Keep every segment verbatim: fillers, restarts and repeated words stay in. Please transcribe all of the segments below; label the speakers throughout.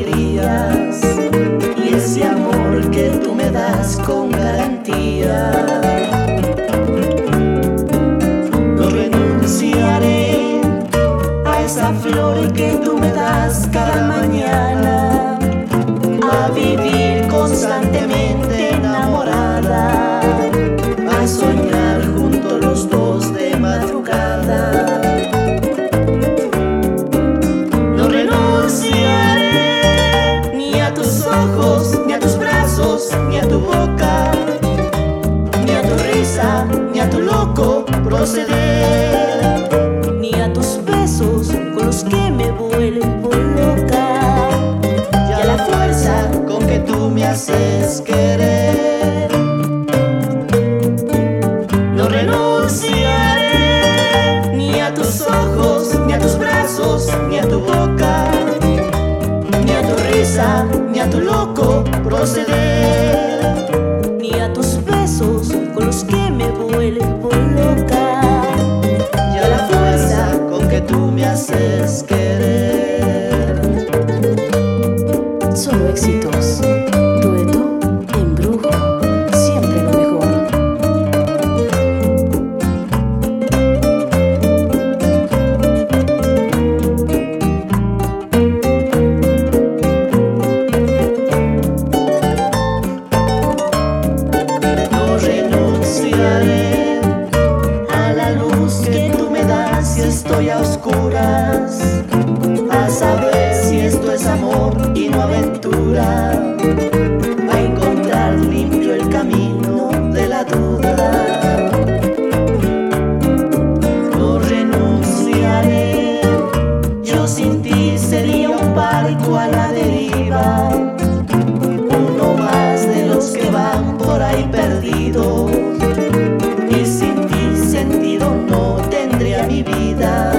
Speaker 1: alegrías y ese amor que tú me das con garantía. No renunciaré a esa flor que tú me das cada mañana, a vivir constantemente enamorada, a soñar juntos los dos de madrugada. No renunciaré ni a tus ojos, ni a tus brazos, ni a tu boca, ni a tu risa, ni a tu loco proceder, ni a tus besos con los que me vuelvo loca, y a la fuerza con que tú me haces querer. No renunciaré ni a tus ojos, ni a tus brazos, ni a tu boca, ni a tu risa, ni a tu loco proceder, ni a tus besos con los que me vuelvo loca, y a la fuerza con que tú me haces querer.
Speaker 2: Solo éxitos. Dueto Embrujo. Siempre lo mejor.
Speaker 1: No renunciaré a la luz que tú me das si estoy a oscuras, a saber si esto es amor y no aventura, a encontrar limpio el camino de la duda. No renunciaré, yo sin ti sería un barco a la deriva, uno más de los que van por ahí perdidos, y sin ti sentido no tendría mi vida.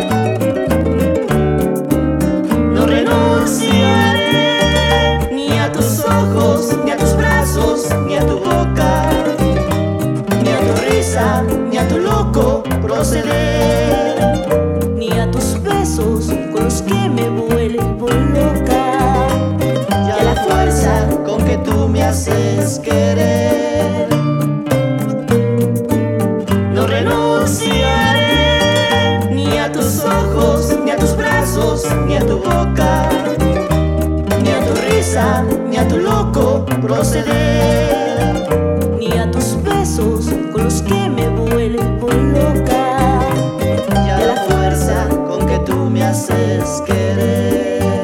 Speaker 1: No renunciaré ni a tus ojos, ni a tus brazos, ni a tu boca, ni a tu risa, ni a tu loco proceder, ni a tus besos con los que me vuelvo loca, y a la fuerza con que tú me haces querer. No renunciaré ni a tus ojos, ni a tus brazos, ni a tu boca, ni a tu risa, ni a tu loco proceder, ni a tus besos con los que me vuelvo loca, y a la fuerza con que tú me haces querer.